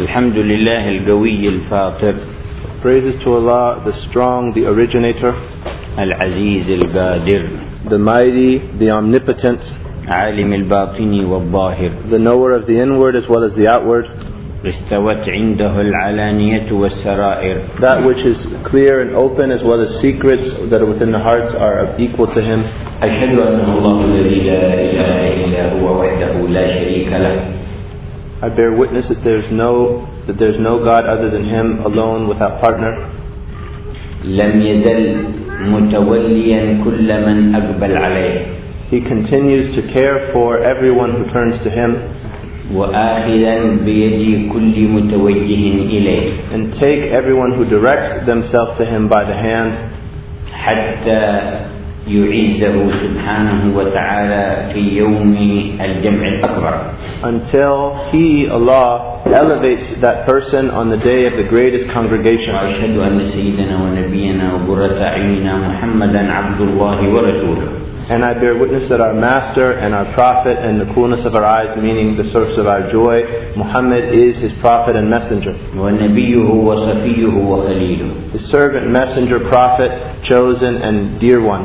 الحمد لله القوي الفاطر. Praises to Allah, the strong, the originator, العزيز القادر, the mighty, the omnipotent, عالم الباطن والظاهر, the knower of the inward as well as the outward. استوت عنده العلانية والسرائر. That which is clear and open as well as secrets that are within the hearts are equal to Him. أشهد أنه الله الذي لا إله إلا هو وحده لا شريك له. I bear witness that there's no God other than Him, alone, without partner. لم يزل متوليا كل من أقبل عليه. He continues to care for everyone who turns to Him. وآخذا بيد كل متوجه إليه. And take everyone who directs themselves to Him by the hand. حتى يعزه سبحانه وتعالى في يوم الجمع الأكبر. Until He, Allah, elevates that person on the day of the greatest congregation. وأشهد أن سيدنا ونبينا وقرة أعيننا محمدا عبد الله ورسوله. And I bear witness that our Master and our Prophet and the coolness of our eyes, meaning the source of our joy, Muhammad is His Prophet and Messenger. ونبيه وصفيه وخليله. His servant, messenger, prophet, chosen and dear one.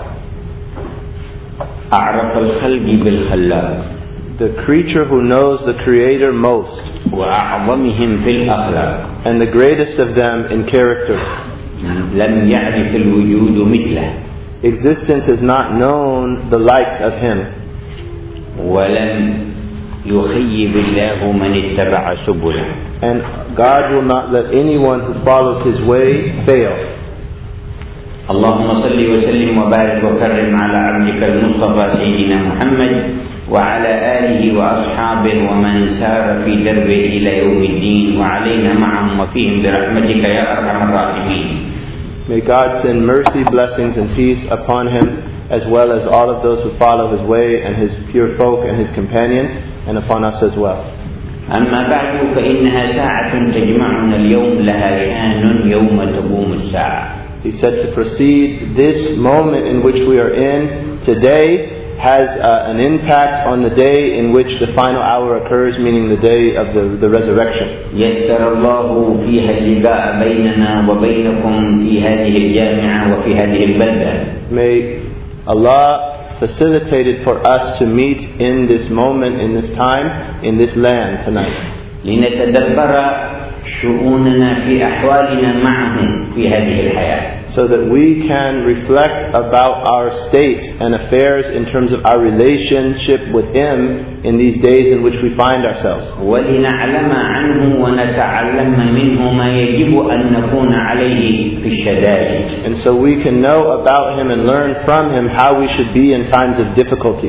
أعرف الخلق بالخلاق. The creature who knows the Creator most. وأعظمهم في الأخلاق. And the greatest of them in character. لم يعرف الوجود مثله. Existence has not known the like of Him. ولم يخيب الله من اتبع سبله. And God will not let anyone who follows His way fail. اللهم صل وسلم وبارك وكرم على عبدك المصطفى سيدنا محمد وعلى آله وأصحابه ومن سار في دربه إلى يوم الدين وعلينا معهم وفيهم برحمتك يا أرحم الراحمين. May God send mercy, blessings and peace upon him as well as all of those who follow his way and his pure folk and his companions and upon us as well. أما بعد فإنها ساعة تجمعنا اليوم لها شأن يوم تقوم الساعة. He said to proceed, this moment in which we are in today has an impact on the day in which the final hour occurs, meaning the day of the resurrection. يسر الله فيها اللقاء بيننا وبينكم في هذه الجامعة وفي هذه البلدة. May Allah facilitate it for us to meet in this moment, in this time, in this land tonight. لنتدبر شؤوننا في أحوالنا معهم في هذه الحياة. So that we can reflect about our state and affairs in terms of our relationship with Him in these days in which we find ourselves. ولنعلم عنه ونتعلم منه ما يجب أن نكون عليه في الشدائد. And so we can know about Him and learn from Him how we should be in times of difficulty.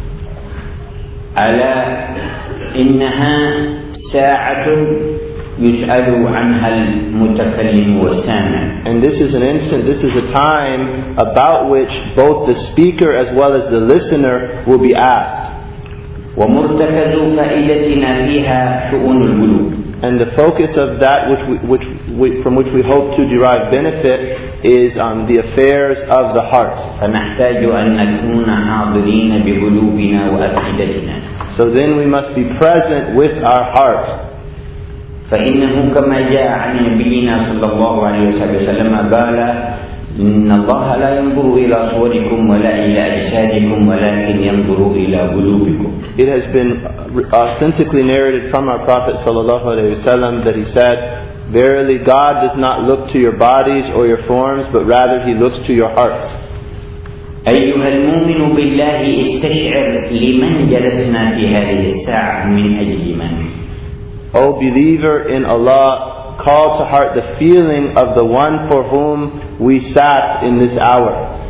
ألا إنها ساعة يسأل عنها المتكلم والسامع. And this is an instant, this is a time about which both the speaker as well as the listener will be asked. ومرتكز فائدتنا فيها شؤون القلوب. And the focus of that from which we hope to derive benefit is on the affairs of the heart. فنحتاج أن نكون حاضرين بقلوبنا وأفئدتنا. So then we must be present with our heart. فإنه كما جاء عن نبينا صلى الله عليه وسلم قال إن الله لا ينظر إلى صوركم ولا إلى أجسادكم ولكن ينظر إلى قلوبكم. It has been authentically narrated from our Prophet sallallahu alaihi wasallam that he said, verily God does not look to your bodies or your forms, but rather He looks to your hearts. أيها المؤمن بالله استشعر لمن جلسنا في هذه الساعة من أجل من. O believer in Allah, call to heart the feeling of the one for whom we sat in this hour.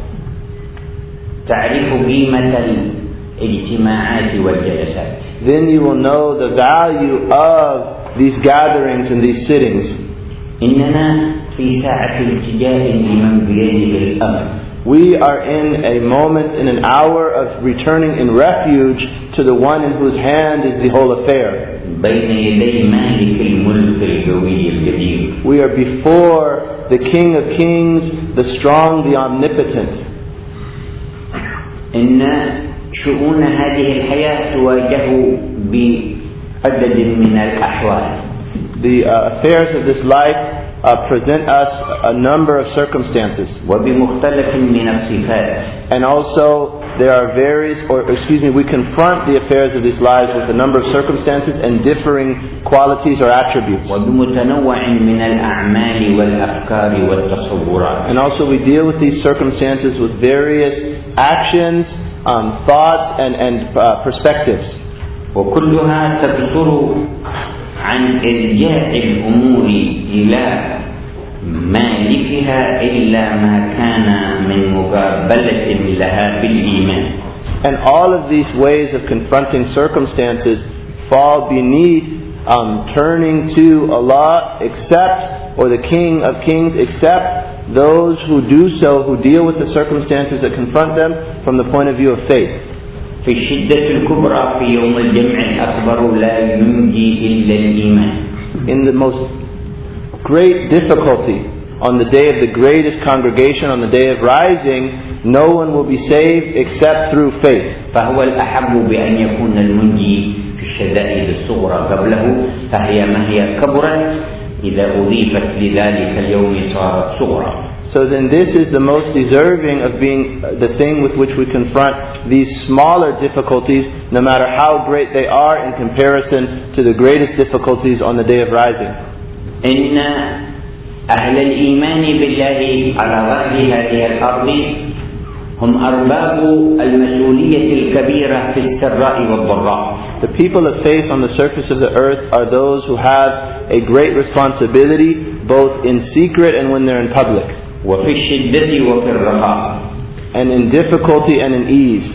تعرف قيمة الاجتماعات والجلسات. Then you will know the value of these gatherings and these sittings. إننا في ساعة التجاه لمن بيده الأمر. We are in a moment, in an hour of returning in refuge to the one in whose hand is the whole affair. بين يدي مالك الملك القوي القدير. We are before the King of Kings, the strong, the omnipotent. إن شؤون هذه الحياة تواجه بعدد من الأحوال. The affairs of this life present us a number of circumstances. وبمختلف من الصفات. And also there are we confront the affairs of these lives with a number of circumstances and differing qualities or attributes. وبمتنوع من الأعمال والأفكار والتصورات. And also we deal with these circumstances with various actions, thoughts and perspectives. وكلها تبصر عن إرجاع الأمور إلى مالكها إلا ما كان من مقابلة لها بالإيمان. And all of these ways of confronting circumstances fall beneath turning to Allah or the King of Kings, except those who do so, who deal with the circumstances that confront them from the point of view of faith. في الشدة الكبرى في يوم الجمع الأكبر لا ينجي إلا الإيمان. In the most great difficulty, on the day of the greatest congregation, on the day of rising, no one will be saved except through faith. فهو الأحب بأن يكون المنجي في الشدائد الصغرى قبله، فهي ما هي كبرت إذا أضيفت لذلك اليوم صارت صغرى. So then this is the most deserving of being the thing with which we confront these smaller difficulties, no matter how great they are in comparison to the greatest difficulties on the day of rising. إن أهل الإيمان بالله على ظهر هذه الأرض هم أرباب المسؤولية الكبيرة في السراء والضراء. The people of faith on the surface of the earth are those who have a great responsibility both in secret and when they're in public. وفي الشدة وفي الرخاء. And in difficulty and in ease.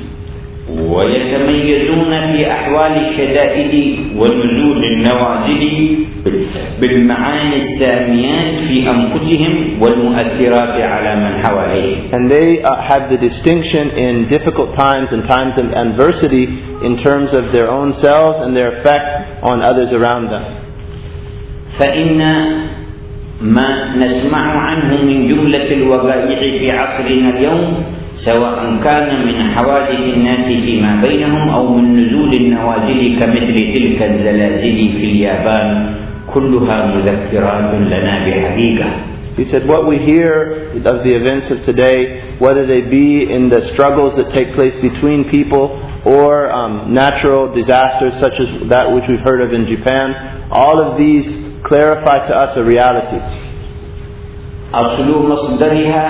ويتميزون في أحوال الشدائد ونزول النوازل بالمعاني الساميات في أنفسهم والمؤثرات على من حواليهم. And they have the distinction in difficult times and times of adversity in terms of their own selves and their effect on others around them. فإن ما نسمع عنه من جملة الوقائع في عصرنا اليوم سواء كان من حوادث الناس فيما بينهم أو من نزول النوازل كمثل تلك الزلازل في اليابان كلها مذكرات لنا بحقيقة. He said what we hear of the events of today, whether they be in the struggles that take place between people or natural disasters such as that which we've heard of in Japan, all of these clarify to us a reality. أصل مصدرها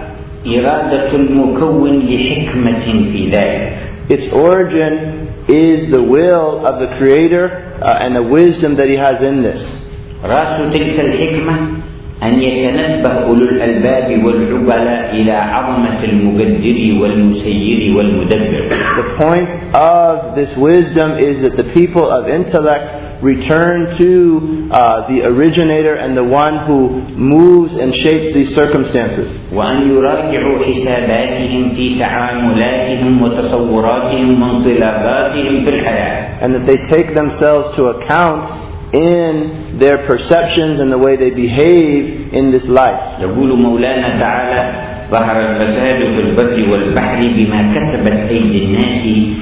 إرادة المكون لحكمة في ذلك. Its origin is the will of the Creator and the wisdom that He has in this. رأس تلك الحكمة أن يتنبه أولو الألباب والعقلاء إلى عظمة المقدر والمسير والمدبر. The point of this wisdom is that the people of intellect return to the originator and the one who moves and shapes these circumstances. وأن يراجعوا حساباتهم في تعاملاتهم وتصوراتهم وانطلاقاتهم في الحياة. And that they take themselves to account in their perceptions and the way they behave in this life. يقول مولانا تعالى: ظهر الفساد في البر والبحر بما كسبت أيدي الناس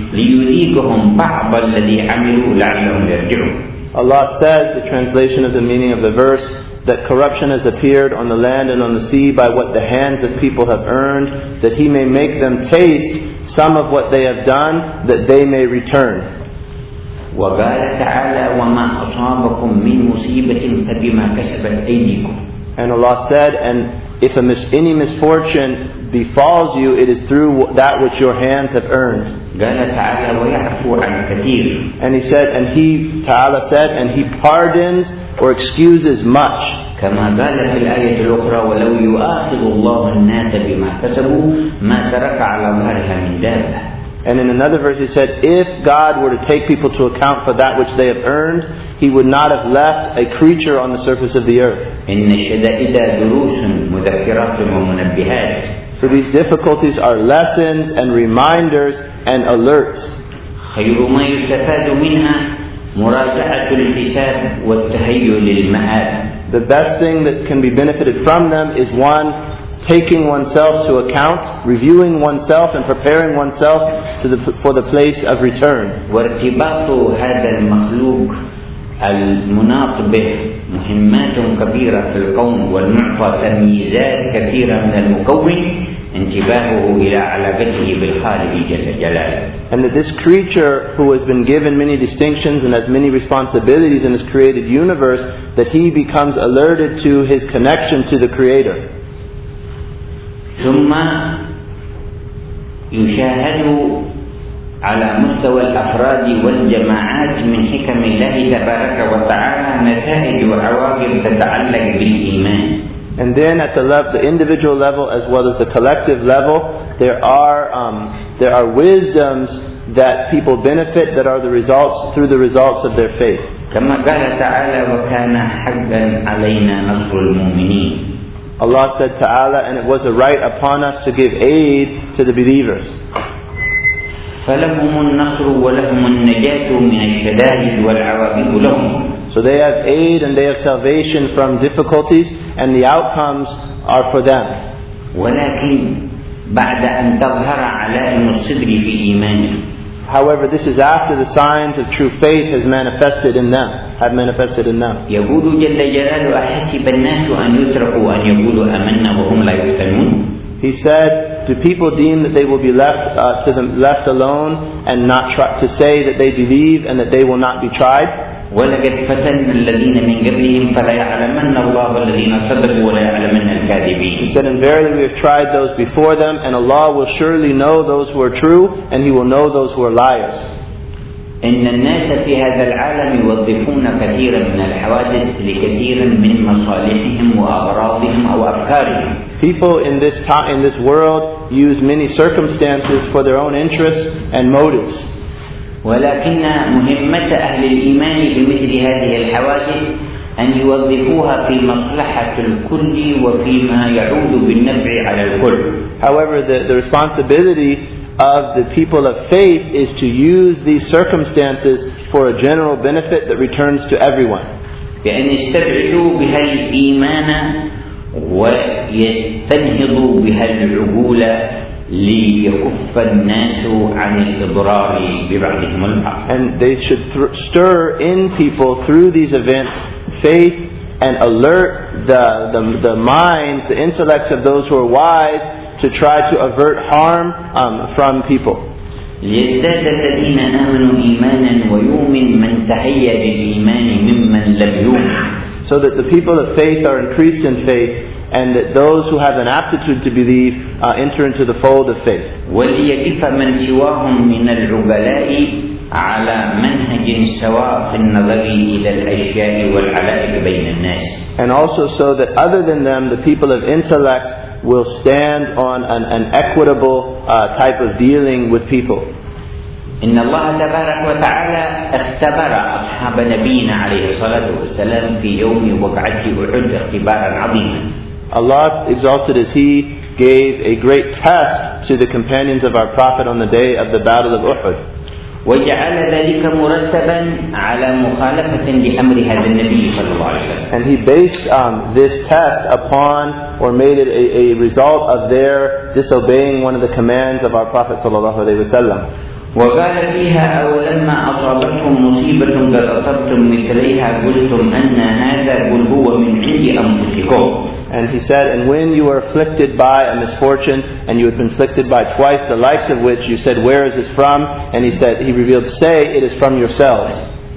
ليذيقهم بعض الذي عملوا لعلهم يرجعون. Allah says, the translation of the meaning of the verse, that corruption has appeared on the land and on the sea by what the hands of people have earned, that He may make them taste some of what they have done, that they may return. وقال تعالى: وما أصابكم من مصيبة فبما كسبت أيديكم. And Allah said, and if any misfortune befalls you, it is through that which your hands have earned. قال تعالى: ويعفو عن كثير. And Ta'ala said, and He pardons or excuses much. كما قال في الآية الأخرى: ولو يؤاخذ الله الناس بما كسبوا ما ترك على ظهرها من دابة. And in another verse He said, if God were to take people to account for that which they have earned, He would not have left a creature on the surface of the earth. إن الشدائد دروس مذكرات ومنبهات. So these difficulties are lessons and reminders and alerts. خير ما يستفاد منها مراجعة الحساب والتهيؤ للمآب. The best thing that can be benefited from them is one, taking oneself to account, reviewing oneself and preparing oneself for the place of return. وارتباط هذا المخلوق المناط به مهمات كبيرة في القوم والمعطى تمييزات كثيرة من المكون انتباهه إلى علاقته بالخالق جل جلاله. And that this creature who has been given many distinctions and has many responsibilities in this created universe, that he becomes alerted to his connection to the Creator. ثم يشاهد على مستوى الأفراد والجماعات من حكم الله تبارك وتعالى نتائج وعواقب تتعلق بالإيمان. And then at the individual level as well as the collective level, there are wisdoms that people benefit that are the results through the results of their faith. كما قال تعالى وكان حقا علينا نصر المؤمنين. Allah said Ta'ala, and it was a right upon us to give aid to the believers. فلهم النصر ولهم النجاة من الشدائد والعواقب لهم. So they have aid and they have salvation from difficulties, and the outcomes are for them. ولكن بعد أن تظهر علائم الصدق في إيمانه. However, this is after the signs of true faith have manifested in them. يقول جل جلاله أحسب الناس أن يتركوا أن يقولوا آمنا وهم لا يفتنون. He said, do people deem that they will be left alone and not try to say that they believe and that they will not be tried? ولقد فتنا الذين من قبلهم فلا يعلمن الله الذين صدقوا ولا يعلمن الكاذبين. He said, and verily we have tried those before them, and Allah will surely know those who are true, and He will know those who are liars. إن الناس في هذا العالم يوظفون كثيرا من الحوادث لكثير من مصالحهم وأغراضهم أو أفكارهم. People in this world use many circumstances for their own interests and motives. ولكن مهمة أهل الإيمان بمثل هذه الحوادث أن يوظفوها في مصلحة الكل وفيما يعود بالنفع على الكل. However, the responsibility of the people of faith is to use these circumstances for a general benefit that returns to everyone. بأن يستبعدوا بها الإيمان ويستنهضوا بها العقول ليكف الناس عن الإضرار ببعضهم البعض. And they should stir in people through these events faith and alert the minds, the intellects of those who are wise to try to avert harm from people. ليزداد الذين آمنوا إيمانا ويؤمن من تحيّ بالإيمان ممن لم يؤمن. So that the people of faith are increased in faith, and that those who have an aptitude to believe enter into the fold of faith. وليقف من سواهم من العقلاء على منهج سواء في النظر إلى الأشياء والعلائق بين الناس. And also so that other than them, the people of intellect will stand on an equitable type of dealing with people. إن الله تبارك وتعالى اختبر أصحاب نبينا عليه الصلاة والسلام في يوم وقعة أحد اختبارا عظيما. Allah exalted as He gave a great test to the companions of our Prophet on the day of the Battle of Uhud. وجعل ذلك مرتبا على مخالفة لأمر هذا النبي صلى الله عليه وسلم. And He based this test upon, or made it a result of their disobeying one of the commands of our Prophet صلى الله عليه وسلم. وقال فيها أولما أصابتهم مصيبة قد أصبتم مثليها قلتم أن هذا قل هو من عند أنفسكم. And he said, and when you were afflicted by a misfortune, and you had been afflicted by twice the likes of which, you said, where is this from? And he revealed, say, it is from yourselves.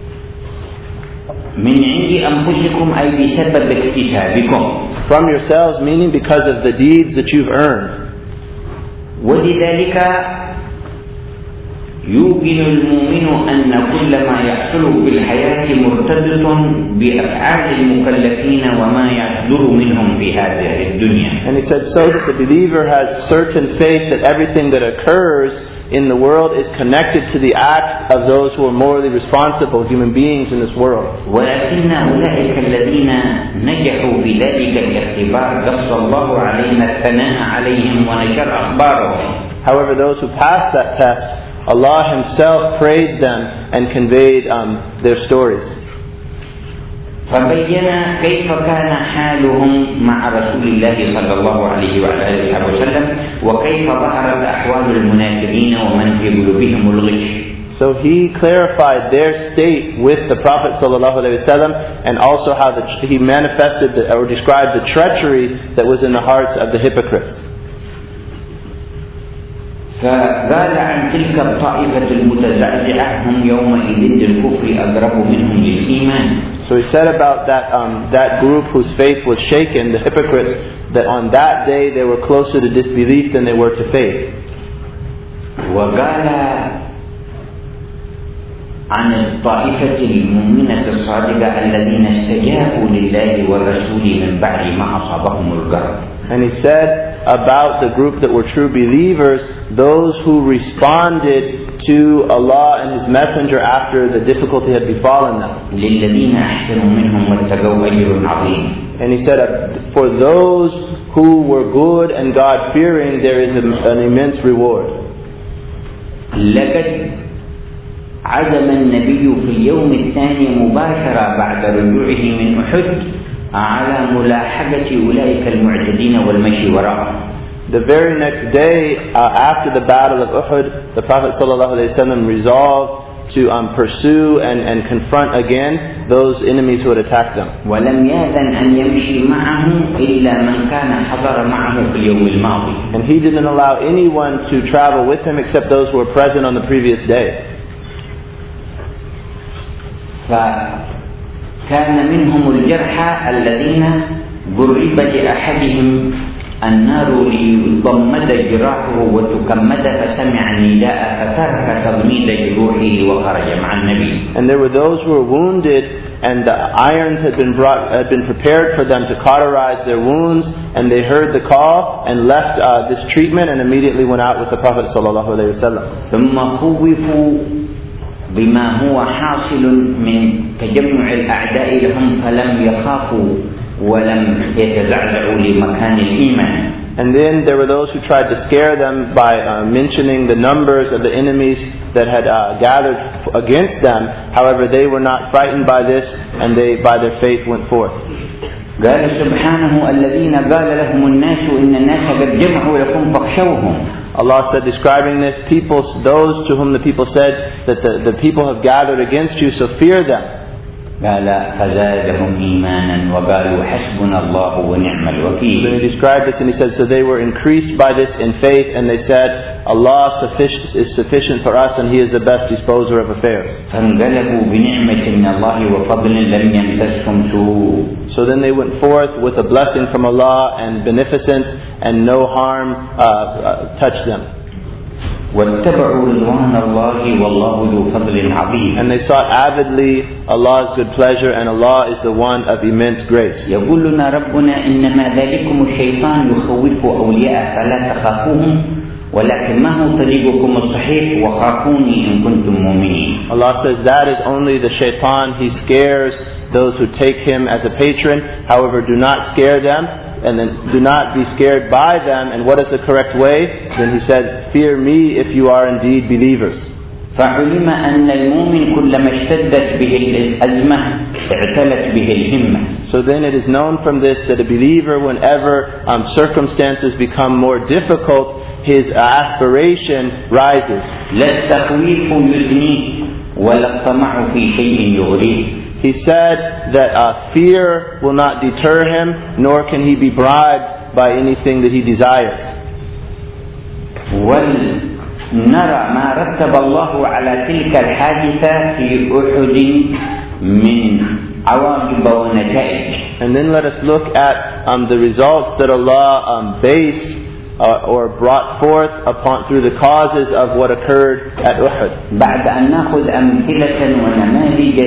من عند أنفسكم أي بسبب اكتسابكم. From yourselves, meaning because of the deeds that you've earned. ولذلك يوقن المؤمن أن كل ما يحصل في الحياة مرتبط بأفعال المكلفين وما يصدر منهم في هذه الدنيا. And he said, so that the believer has certain faith that everything that occurs in the world is connected to the acts of those who are morally responsible human beings in this world. ولكن أولئك الذين نجحوا في ذلك الاختبار قص الله علينا الثناء عليهم ونشر أخبارهم. However, those who passed that test, Allah Himself praised them and conveyed their stories. فبين كيف كان حالهم مع رسول الله صلى الله عليه وعلى آله وسلم وكيف ظهرت أحوال المنافقين ومن في قلوبهم الغش. So he clarified their state with the Prophet ﷺ, and also how he manifested or described the treachery that was in the hearts of the hypocrites. فقال عن تلك الطائفة المتزعزعة هم يومئذ للكفر أقرب منهم للإيمان. So he said about that group whose faith was shaken, the hypocrites, that on that day they were closer to disbelief than they were to faith. وقال عن الطائفة المؤمنة الصادقة الذين استجابوا لله والرسول من بعد ما أصابهم الغرب. And he said about the group that were true believers, those who responded to Allah and His Messenger after the difficulty had befallen them. للذين أحسنوا منهم واتقوا أجر عظيم. And he said, for those who were good and God-fearing, there is an immense reward. لقد عزم النبي في اليوم الثاني مباشرة بعد رجوعه من أحد على ملاحقة أولئك المعتدين والمشي وراءهم. The very next day, after the battle of Uhud, the Prophet ﷺ resolved to pursue and confront again those enemies who had attacked them. ولم يأذن أن يمشي معه إلا من كان حضر معه في اليوم الماضي. And he didn't allow anyone to travel with him except those who were present on the previous day. فكان منهم الجرحى الذين ضرب لأحدهم النار ليضمد جراحه وتكمد فسمع النداء فترك تضميد جروحه وخرج مع النبي. And there were those who were wounded, and the irons had been prepared for them to cauterize their wounds, and they heard the call and left this treatment and immediately went out with the Prophet ﷺ. ثم خوفوا بما هو حاصل من تجمع الأعداء لهم فلم يخافوا ولم يتزعزعوا لمكان الإيمان. And then there were those who tried to scare them by mentioning the numbers of the enemies that had gathered against them. However, they were not frightened by this, and they, by their faith, went forth. قال سبحانه الذين قال لهم الناس إن الناس قد جمعوا لكم فاخشوهم. Allah said, describing this, those to whom the people said that the people have gathered against you, so fear them. قال فزادهم إيمانا وقالوا حسبنا الله ونعم الوكيل. Then he described this and he said, so they were increased by this in faith, and they said, Allah is sufficient for us and He is the best disposer of affairs. فانقلبوا بنعمة من الله وفضل لم يمسسهم سوء. So then they went forth with a blessing from Allah and beneficence, and no harm touched them. واتبعوا رضوان الله والله ذو فضل عظيم. And they sought avidly Allah's good pleasure, and Allah is the one of immense grace. يقول لنا ربنا إنما ذلكم الشيطان يخوف أولياءه فلا تخافوهم ولكن ما هو طريقكم الصحيح وخافوني إن كنتم مؤمنين. Allah says that is only the shaitan. He scares those who take him as a patron. However, do not scare them, and then do not be scared by them. And what is the correct way? Then he said, fear me if you are indeed believers. فعلم أن المؤمن كلما اشتدت به الأزمة اعتلت به الهمة. So then it is known from this that a believer, whenever circumstances become more difficult, his aspiration rises. لا التخويف يزنيه ولا الطمع في شيء يغريه. He said that fear will not deter him, nor can he be bribed by anything that he desires. ونرى ما رتب الله على تلك الحادثة في أحد من عواقب ونتائج. And then let us look at the results that Allah based or brought forth through the causes of what occurred at Uhud. بعد أن نأخذ أمثلة ونماذج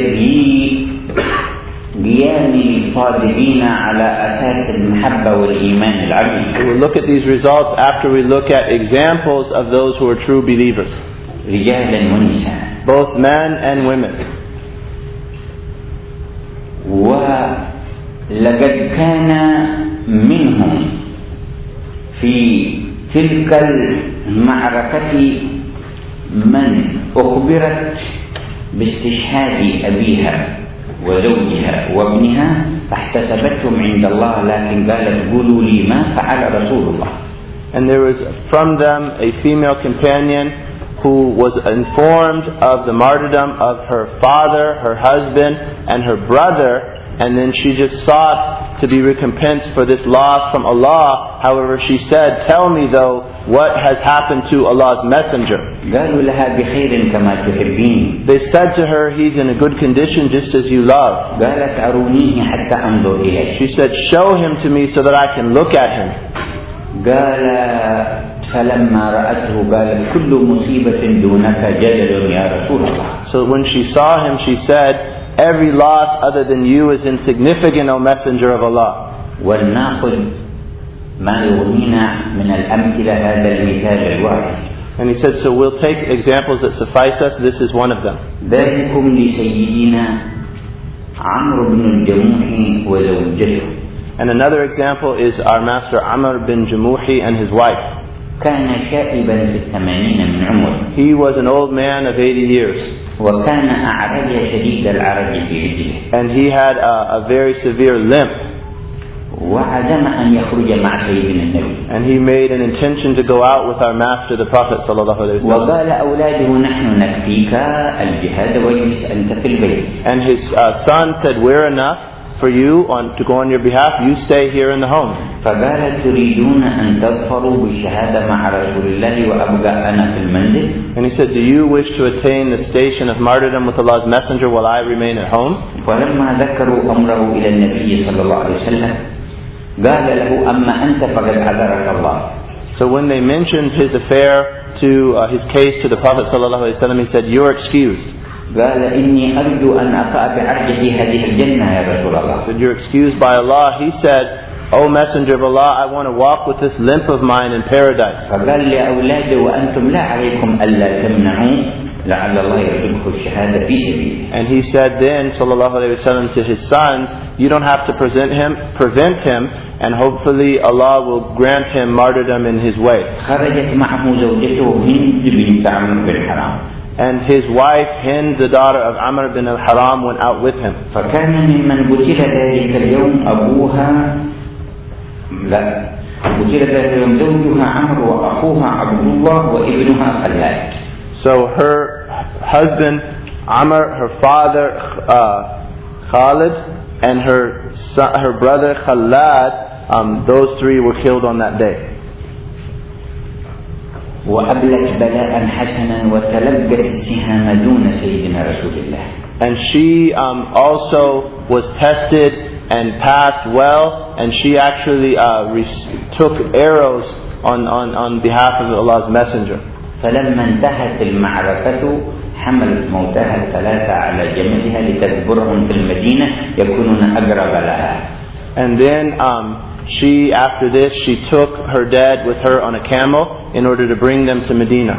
قيام الصادقين على أساس المحبة والإيمان العظيم. We will look at these results after we look at examples of those who are true believers, رجالا ونساء. both men and women. ولقد كان منهم في تلك المعركة من أخبرت باستشهاد أبيها وزوجها وابنها فاحتسبتهم عند الله لكن قالت قولوا لي ما فعل رسول الله. And there was from them a female companion who was informed of the martyrdom of her father, her husband, and her brother, and then she just sought to be recompensed for this loss from Allah. However, she said, "Tell me though, what has happened to Allah's messenger?" قالوا لها بخير كما تحبين. They said to her, "He's in a good condition just as you love." قالت أرونيه حتى أنظر إليه. She said, "Show him to me so that I can look at him." قال فلما رأته قالت كل مصيبة دونك جلل يا رسول الله. So when she saw him, she said, "Every loss other than you is insignificant, O Messenger of Allah." ولنأخذ ما يغنينا من الأمثلة هذا المثال الواحد. And he said, so we'll take examples that suffice us. This is one of them. ذلكم لسيدنا عمرو بن الجموح وزوجته. And another example is our master Amr bin Jamuhi and his wife. كان شائبا في 80 من عمره. He was an old man of 80 years. وكان أعرج شديد العرج في رجله. And he had a very severe limp. وعزم أن يخرج مع سيدنا النبي. And he made an intention to go out with our master, the Prophet sallallahu alaihi wasallam. وقال أولاده نحن نكفيك الجهاد واجلس أنت في البيت. And his son said, "We're enough for you to go on your behalf. You stay here in the home." فقال تريدون أن تظفروا بالشهادة مع رسول الله وأبقى أنا في المنزل. And he said, "Do you wish to attain the station of martyrdom with Allah's messenger while I remain at home?" فلما ذكروا أمره إلى النبي صلى الله عليه وسلم قال له أما أنت فقد عذرك الله. So when they mentioned his affair to his case to the Prophet sallallahu alaihi wasallam, he said, "You're excused." قال إني أرجو أن أقع بعرجة هذه الجنة يا رسول الله. He said, "You're excused by Allah." He said, "O Messenger of Allah, I want to walk with this limp of mine in paradise." فقال لأولاده وأنتم لا عليكم ألا تمنعوا لعل الله يرزقه الشهادة في سبيله. And he said then, sallallahu alaihi wasallam, to his sons, "You don't have to prevent him, and hopefully Allah will grant him martyrdom in his way." خرجت معه زوجته هند بنت عمرو بن حرام. And his wife, Hind, the daughter of Amr bin al-Haram, went out with him. فكان ممن قتل ذلك اليوم أبوها لا قتل ذلك اليوم زوجها عمرو وأخوها عبد الله وابنها خلاد. So her husband Amr, her father Khalid, and her brother Khalad, those three were killed on that day. وأبلت بلاء حسنا وتلقت السهام دون سيدنا رسول الله. And she also was tested and passed well, and she actually took arrows on behalf of Allah's messenger. فلما انتهت المعركة حملت موتاها الثلاثة على جملها لتدبرهم في المدينة يكونون أقرب لها. And then after this, she took her dead with her on a camel in order to bring them to Medina.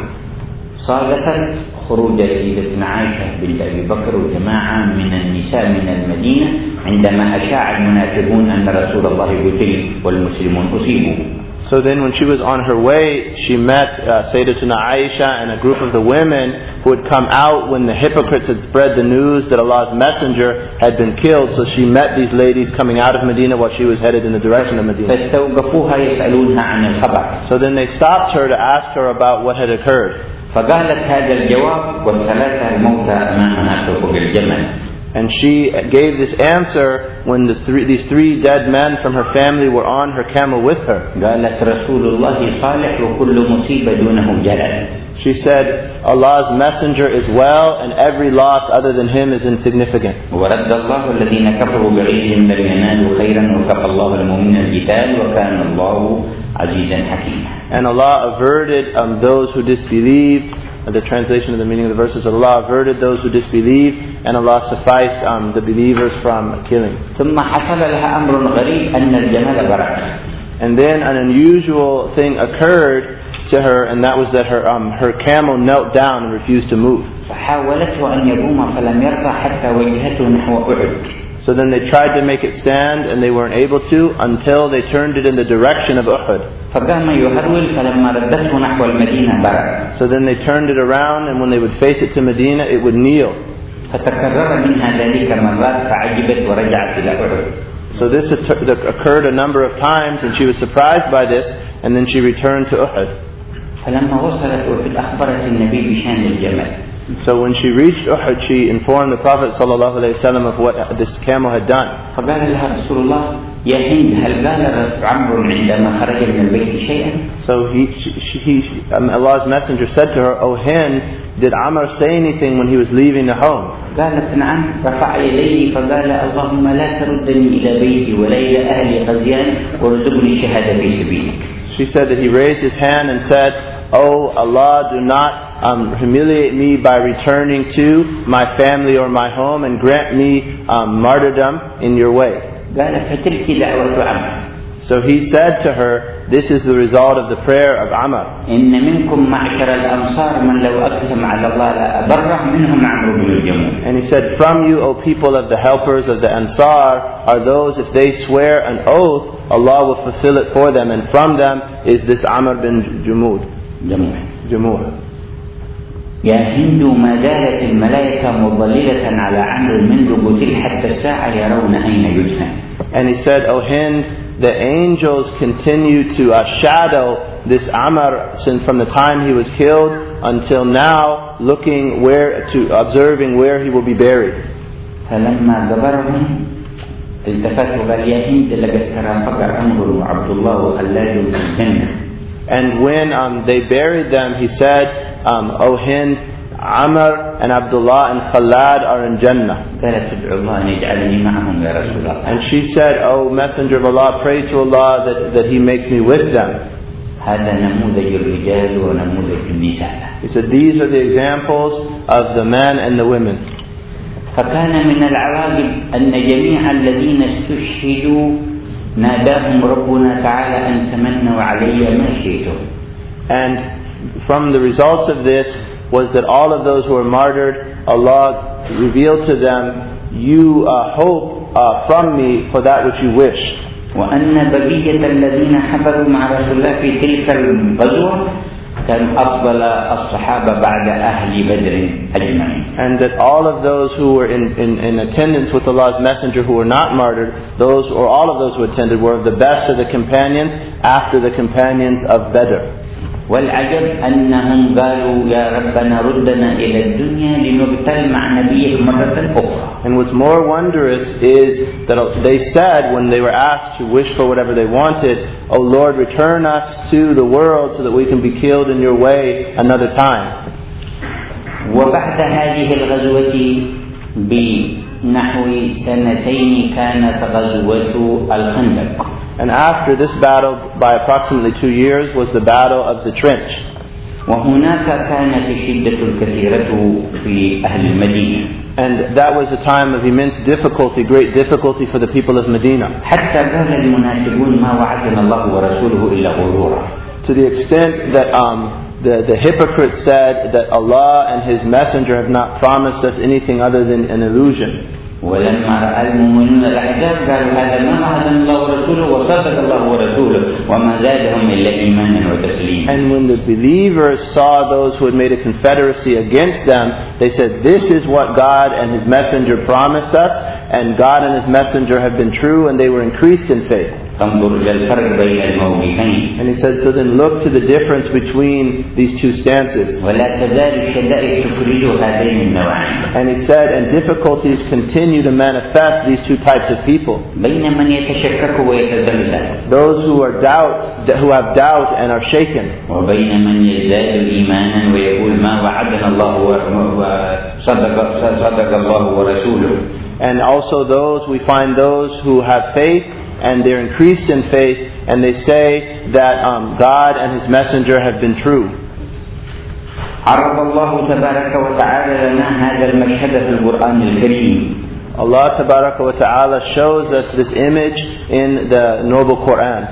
صادفت خروج سيدتنا عائشة بنت أبي بكر وجماعة من النساء من المدينة عندما أشاع المنافقون أن رسول الله قتل والمسلمون أصيبوا. So then when she was on her way, she met Sayyidatuna Aisha and a group of the women who had come out when the hypocrites had spread the news that Allah's messenger had been killed. So she met these ladies coming out of Medina while she was headed in the direction of Medina. فاستوقفوها يسألونها عن الخبر. So then they stopped her to ask her about what had occurred. فقالت هذا الجواب والثلاثة الموتى أمامنا فوق الجمل. And she gave this answer when these three dead men from her family were on her camel with her. قالت رسول الله صالح وكل مصيبة دونه جلل. She said, Allah's messenger is well and every loss other than him is insignificant. ورد الله الذين كفروا بعيدهم لم ينالوا خيرا وكفى الله المؤمنين القتال وكان الله عزيزا حكيما. And Allah averted those who disbelieved. The translation of the meaning of the verses, Allah averted those who disbelieve, and Allah sufficed the believers from killing. ثم حصل لها أمر غريب أن الجمل برك. And then an unusual thing occurred to her, and that was that her camel knelt down and refused to move. فحاولته أن يقوم فلم يرضى حتى وجهته نحو أحد. So then they tried to make it stand, and they weren't able to until they turned it in the direction of Uhud. فقام يهرول فلما ردته نحو المدينة برك. So then they turned it around, and when they would face it to Medina, it would kneel. فتكرر منها ذلك مرات فعجبت ورجعت إلى أحد. So this occurred a number of times, and she was surprised by this, and then she returned to Uhud. فلما وصلت أحد أخبرت النبي بشأن الجمل. So when she reached Uhud, she informed the Prophet ﷺ of what this camel had done. فقال لها رسول الله يا هند هل قال عمرو عندما خرج من البيت شيئا؟ So Allah's Messenger said to her, "O Hind, did Amr say anything when he was leaving the home?" قالت نعم. رفع يديه فقال اللهم لا تردني إلى بيتي ولا إلى أهلي غزيان وارزقني شهادة في سبيلك. She said that he raised his hand and said, "Oh Allah, do not humiliate me by returning to my family or my home, and grant me martyrdom in your way." قالت فتلك دعوة عمر. So he said to her, "This is the result of the prayer of Amr." إن منكم معشر الأنصار من لو أقسم على الله لأبره منهم عمرو بن الجموح. And he said, "From you, O people of the helpers of the Ansar, are those if they swear an oath, Allah will fulfill it for them, and from them is this Amr bin Jamuh." يا هند ما زالت الملائكة مضللة على عمرو منذ قتل حتى الساعة يرون أين يدفن. And he said, "O Hind, the angels continue to shadow this Amr since from the time he was killed until now, looking observing where he will be buried." فلما قبرهم التفت وقال يا هند لقد ترافق عمرو وعبد الله وخلاد في الجنة. And when they buried them, he said, "O Hind, Amr and Abdullah and Khalad are in Jannah." قالت ادعو الله أن يجعلني معهم يا رسول الله. And she said, "O Messenger of Allah, pray to Allah that He makes me with them." هذا نموذج الرجال ونموذج النساء. He said, "These are the examples of the men and the women." فكان من العواقب أن جميع الذين استشهدوا ناداهم ربنا تعالى أن تمنوا علي ما شئتم. And from the results of this was that all of those who were martyred, Allah revealed to them, "You hope from me for that which you wish." وأن بقية الذين حضروا مع رسول الله في تلك الغزوة كانوا أفضل الصحابة بعد أهل بدر أجمعين. And that all of those who were in attendance with Allah's Messenger who were not martyred, all of those who attended were the best of the companions after the companions of Badr. والعجب أنهم قالوا يا ربنا ردنا إلى الدنيا لنبتل مع نبيك مرة أخرى. And what's more wondrous is that they said when they were asked to wish for whatever they wanted, "O Lord, return us to the world so that we can be killed in your way another time." وبعد هذه الغزوة بنحو سنتين كانت غزوة الخندق. And after this battle, by approximately 2 years, was the Battle of the Trench. وهناك كانت الشدة الكثيرة في أهل المدينة. And that was a time of immense difficulty, great difficulty for the people of Medina. حتى قال المنافقون ما وعدنا الله ورسوله إلا غرورا. To the extent that the hypocrites said that Allah and His Messenger have not promised us anything other than an illusion. ولما رأى المؤمنون الأحزاب قالوا هذا ما وعدنا الله ورسوله وصدق الله ورسوله وما زادهم إلا إيمانا وتسليما. And when the believers saw those who had made a confederacy against them, they said, "This is what God and His Messenger promised us, and God and His Messenger have been true," and they were increased in faith. فانظر إلى الفرق بين الموقفين. And he said, "So then look to the difference between these two stances." ولا تزال الشدائد تخرج هذين النوعين. And he said, and difficulties continue to manifest these two types of people. بين من يتشكك ويتذلل. Those who have doubt and are shaken. وبين من يزداد إيمانا ويقول ما وعدنا الله وصدق الله ورسوله. And also we find those who have faith and they're increased in faith and they say that God and His Messenger have been true. عرض الله تبارك وتعالى لنا هذا المشهد في القرآن الكريم. Allah Tabaraka wa Ta'ala shows us this image in the Noble Quran.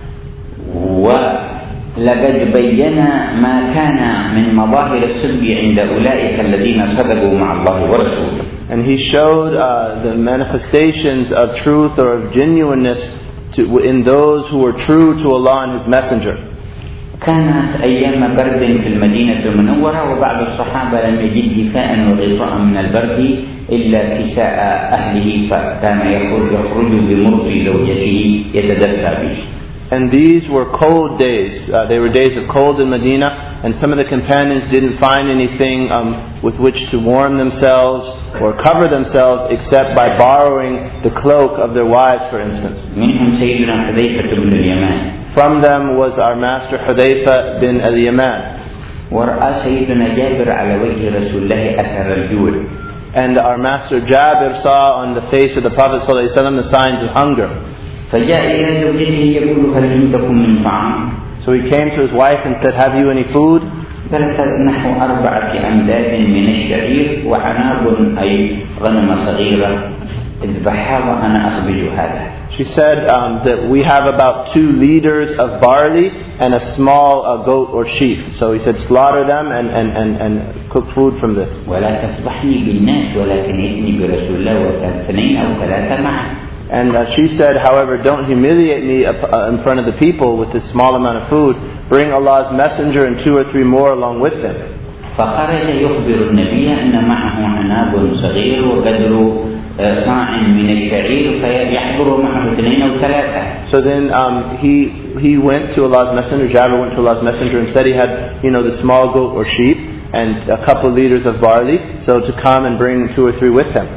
ولقد بينا ما كان من مظاهر الصدق عند أولئك الذين صدقوا مع الله ورسوله. And He showed the manifestations of truth or of genuineness in those who were true to Allah and His Messenger. كانت أيام برد في المدينة المنورة وبعض الصحابة لم يجد دفاء وغطاء من البرد إلا كساء أهله فكان يخرج بمرض زوجته يتدفى به. And these were cold days. They were days of cold in Medina, and some of the companions didn't find anything with which to warm themselves or cover themselves except by borrowing the cloak of their wives, for instance. منهم سيدنا حذيفة بن اليمان. From them was our master Hudayfa bin al-Yaman. ورأى سيدنا جابر على وجه رسول الله أثر الجوع. And our master Jabir saw on the face of the Prophet ﷺ the signs of hunger. فجاء إلى زوجته يقول هل عندكم من طعام؟ So he came to his wife and said, have you any food? قالت نحو 4 أمداد من الشعير وعناب أي غنم صغيرة اذبحها وأنا أخبز هذا. She said that we have about 2 liters of barley and a small goat or sheep. So he said, slaughter them and cook food from this. ولا تفضحني بالناس ولكن ائتني برسول الله و2 أو 3 معه. And she said, however, don't humiliate me in front of the people with this small amount of food. Bring Allah's messenger and 2 or 3 more along with them. فخرج يخبر النبي أن معه عناب صغير وقدر صاع من الشعير فيحضر معه 2 أو 3. So then he went to Allah's messenger. Jabir went to Allah's messenger and said he had, the small goat or sheep and a couple liters of barley, so to come and bring 2 or 3 with him.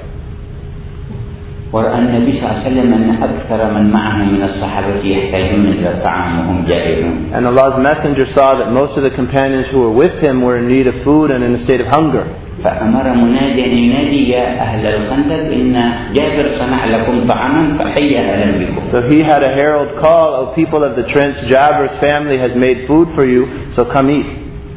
ورأى النبي صلى الله عليه وسلم أن أكثر من معه من الصحابة يحتاجون إلى الطعام وهم جائعون. And Allah's messenger saw that most of the companions who were with him were in need of food and in a state of hunger. فأمر مناديا ينادي يا أهل الخندق إن جابر صنع لكم طعاما فحيا أهلا بكم. So he had a herald call, O people of the trench, Jabir's family has made food for you, so come eat.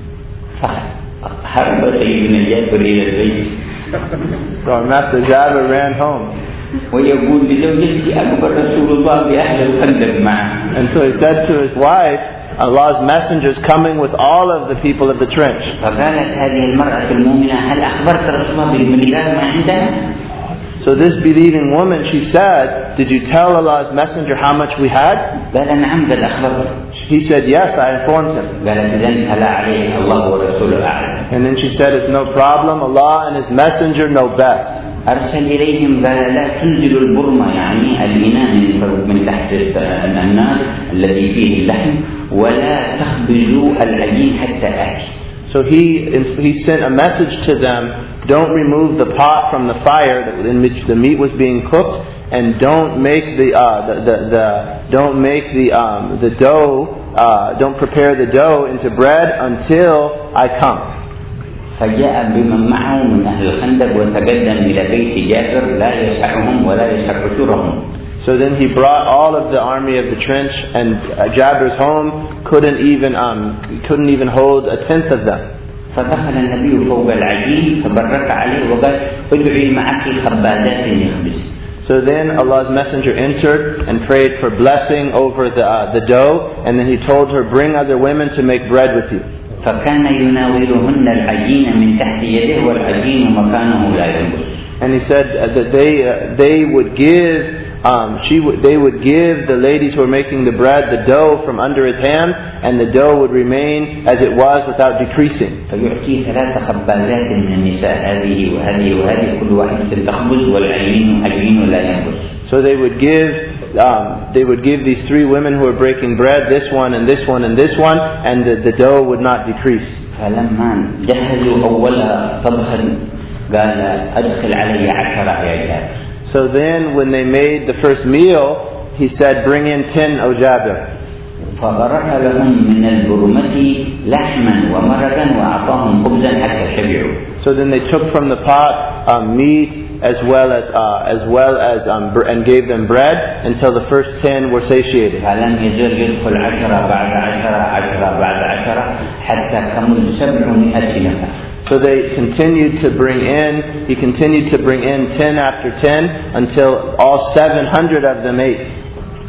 فهرب سيدنا جابر إلى البيت. So our master Jabir ran home. ويقول لزوجته أكبر رسول الله بأهل الخندق معه. And so he said to his wife, Allah's messenger is coming with all of the people of the trench. فقالت هذه المرأة المؤمنة هل أخبرت رسول الله بالمليار ما عندنا؟ So this believing woman, she said, did you tell Allah's messenger how much we had? قال نعم بل أخبرت. He said, yes, I informed him. قالت إذن فلا عليه الله ورسوله أعلم. And then she said, it's no problem, Allah and His messenger know best. أرسل إليهم قال لا تنزلوا البرمة يعني الإناء من تحت النار الذي فيه اللحم ولا تخبزوا العجين حتى آتي. So he sent a message to them, don't remove the pot from the fire in which the meat was being cooked, and don't make don't prepare the dough into bread until I come. فجاء بمن معه من أهل الخندق وتقدم إلى بيت جابر لا يسعهم ولا يسع عشرهم. So then he brought all of the army of the trench, and Jabir's home couldn't even hold 1/10 of them. فدخل النبي فوق العجين فبرك عليه وقال ادعي معك خبازات يخبز. So then Allah's messenger entered and prayed for blessing over the dough, and then he told her, bring other women to make bread with you. فكان يناولهن العجين من تحت يده والعجين مكانه لا ينقص. And he said that they would give the ladies who were making the bread the dough from under his hand, and the dough would remain as it was without decreasing. فيعطي 3 خبازات من النساء هذه وهذه وهذه كل واحدة تخبز والعجين عجين لا ينقص. So they would give these 3 women who were breaking bread, this one and this one and this one, and the dough would not decrease. فلما جهزوا أولها طبخا قال أدخل علي 10 يا جابر. So then when they made the first meal, he said, bring in 10, O Jabir. فبرك لهم من البرمة لحما ومرقا وأعطاهم خبزا حتى شبعوا. So then they took from the pot meat as well as and gave them bread until the first 10 were satiated. فلم يزل يدخل 10 بعد 10 بعد 10 حتى كمل 700 نفر. So he continued to bring in 10 after 10 until all 700 of them ate.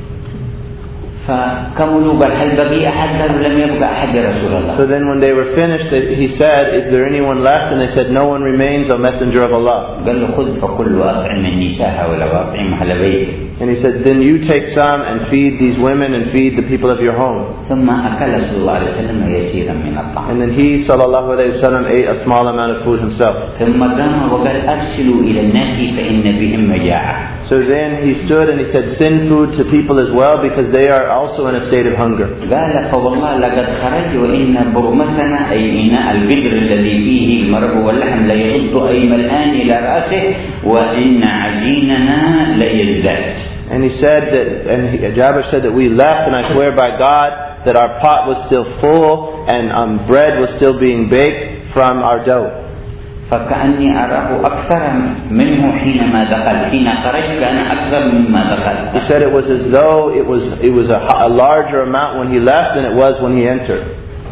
فكملوا بل هل بقي أحد لم يبقى أحد يا رسول الله. So then when they were finished, he said, is there anyone left? And they said, no one remains, O Messenger of Allah. قال له خذ فكل وأطعم النساء ولا وأطعم أهل بيتك. And he said, then you take some and feed these women and feed the people of your home. ثم أكل صلى الله عليه وسلم يسيرا من الطعام. And then he sallallahu alayhi wa sallam ate a small amount of food himself. ثم قام وقال أرسلوا إلى الناس فإن بهم مجاعة. So So then he stood and he said, send food to people as well because they are also in a state of hunger. قال فوالله لقد خرج وإن برمتنا أي إناء البدر الذي فيه المرق واللحم ليغض أي ملآن إلى رأسه وإن عجيننا ليزداد. And he said that, and Jabir said that we left, and I swear by God that our pot was still full and bread was still being baked from our dough. فكأني أراه أكثر منه حينما دخل. حين خرج كان أكثر مما دخل. He said it was as though it was a larger amount when he left than it was when he entered.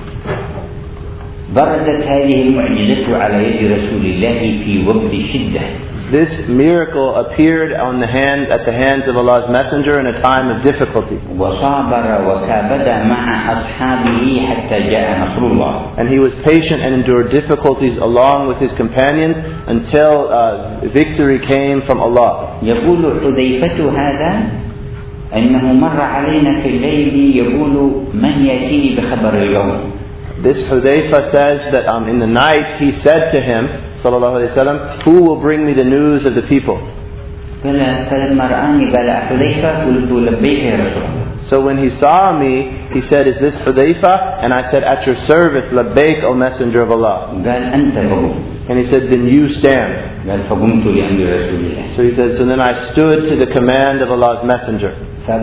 بردت هذه المعجزة على يد رسول الله في وقت شدة. This miracle appeared at the hands of Allah's Messenger in a time of difficulty. وصابر وكابد مع أصحابه حتى جاء نصر الله. And he was patient and endured difficulties along with his companions until victory came from Allah. يقول حذيفة هذا أنه مر علينا في الليل يقول من يأتيني بخبر اليوم. This Hudayfa says that in the night he said to him, sallallahu alayhi wa sallam, who will bring me the news of the people? So when he saw me, he said, is this Hudayfa? And I said, at your service, labbaik, O Messenger of Allah. And he said, then you stand. So he said, so then I stood to the command of Allah's Messenger.